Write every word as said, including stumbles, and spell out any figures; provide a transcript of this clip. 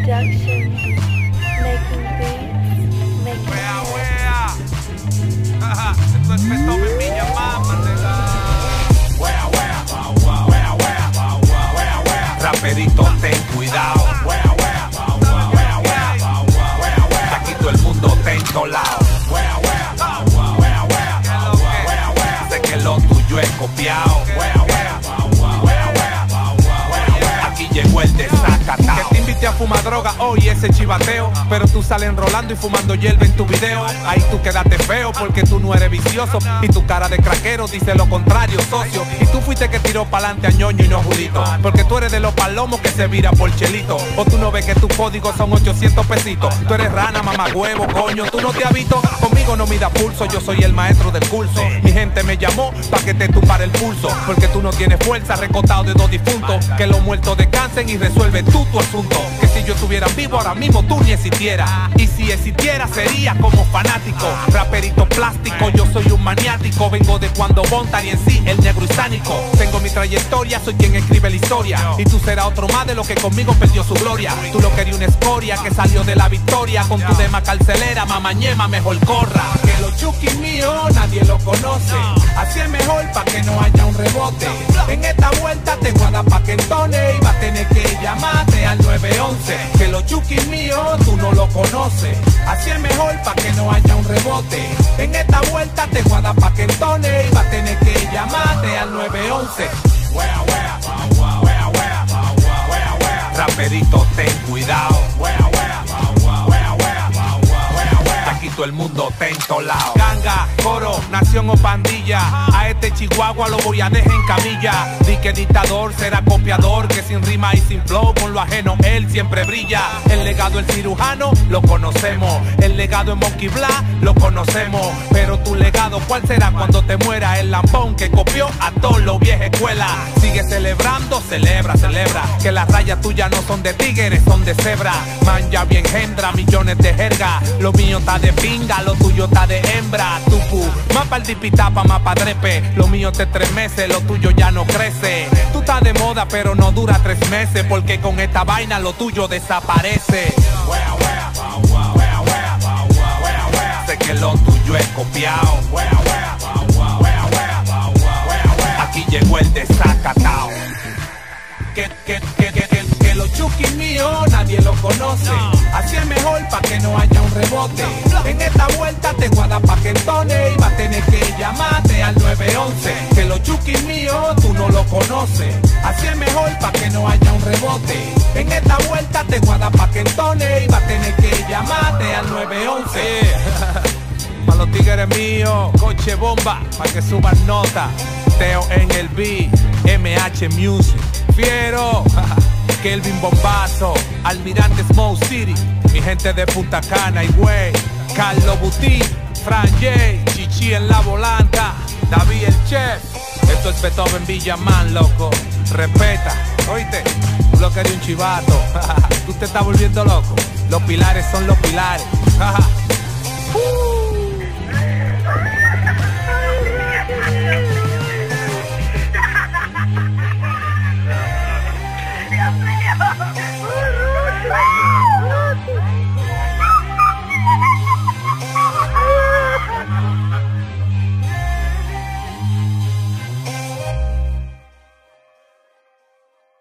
Production, making beats, making Wea, wea. Jaja, esto es Beethoven Villa, mámatela. Wea, wea, wea, wea, wea, wea, wea. Raperito, ten cuidado. Wea, wea, wea, wea, wea, wea. Aquí todo el mundo está en todos lados. Wea, wea, wea, wea, wea, wea. Sé que lo tuyo es copiado. Wea, wea, wea, wea. Aquí llegó el desacatado. Que te invité a fumar droga hoy ese chivateo, pero tú sales enrolando y fumando hierba en tu video. Ahí tú quedaste feo porque tú no eres vicioso y tu cara de craquero dice lo contrario, socio. Y tú fuiste que tiró pa'lante a ñoño y no Julito, porque tú eres de los palomos que se vira por chelito. O tú no ves que tus códigos son ochocientos pesitos. Tú eres rana, mamá huevo, coño, tú no te has visto. Conmigo no mida pulso, yo soy el maestro del curso. Mi gente me llamó pa' que te tumbara el pulso, porque tú no tienes fuerza, recotado de dos difuntos. Que los muertos descansen y resuelve tú tu asunto. Que si yo estuviera vivo ahora mismo tú ni existiera, y si existiera sería como fanático. Raperito plástico, yo soy un maniático. Vengo de cuando Bontan y en sí el negro hispánico. Tengo mi trayectoria, soy quien escribe la historia, y tú serás otro más de lo que conmigo perdió su gloria. Tú lo querías una escoria que salió de la victoria. Con tu tema carcelera, mamañema, mejor corra. Que los chukis míos nadie lo conoce, así es mejor pa' que no haya un rebote. En esta vuelta te voy a dar pa' que entone, y va a tener que llamarte al nueve once. Que los chukis míos tú no lo conoces, así es mejor pa' que no haya un rebote. En esta vuelta te voy a dar pa' que entone, y va a tener que llamarte al nueve once. Wea, wea, wea, wea, wea, wea, wea. Raperito, ten cuidado. Wea, wea, wea, wea, wea, wea. Aquí todo el mundo está en todos lados. Ganga, coro, nación o pandilla, a este chihuahua lo voy a dejar en camilla. Di que dictador será copiador, que sin rima y sin flow con lo ajeno él siempre brilla. El legado del cirujano lo conocemos, el legado en Monkey Blah lo conocemos, pero tu legado ¿cuál será cuando te muera? El lambón que copió a todos los vieja escuela. Sigue celebrando, celebra, celebra, que las rayas tuyas no son de tigres, son de cebra. Man ya bien gendra, millones de jerga. Lo mío está de pinga, lo tuyo está de hembra. Tupu, mapa el dipitapa, mapa drepe. Lo mío te tres meses, lo tuyo ya no crece. Tú estás de moda pero no dura tres meses, porque con esta vaina lo tuyo desaparece. Wea, wea, wea, wea, wea, wea, wea. Sé que lo tuyo es copiado. Wea, wea, wea, wea, wea, wea, wea. Aquí llegó el desacatao. Que, que, que, que, que, que los chukis míos nadie lo conoce, así es mejor pa' que no haya un rebote. En esta vuelta te voy a dar pa' que entone, y va a tener que llamarte al nueve once. Que los chukis míos tú no lo conoces, así es mejor pa' que no haya un rebote. En esta vuelta te voy a dar pa' que entone, y va a tener que llamarte al nueve once. Pa' los tigres míos, coche bomba, pa' que suban nota. Teo en el beat, M H Music, Fiero, Kelvin Bombazo, Almirante Smoke City, mi gente de Punta Cana y güey, Carlos Buti, Fran J, Chichi en la volanta, David el Chef. Esto es Beethoven Villaman, loco. Respeta, oíste, tú lo querías un chivato. Tú te estás volviendo loco. Los pilares son los pilares.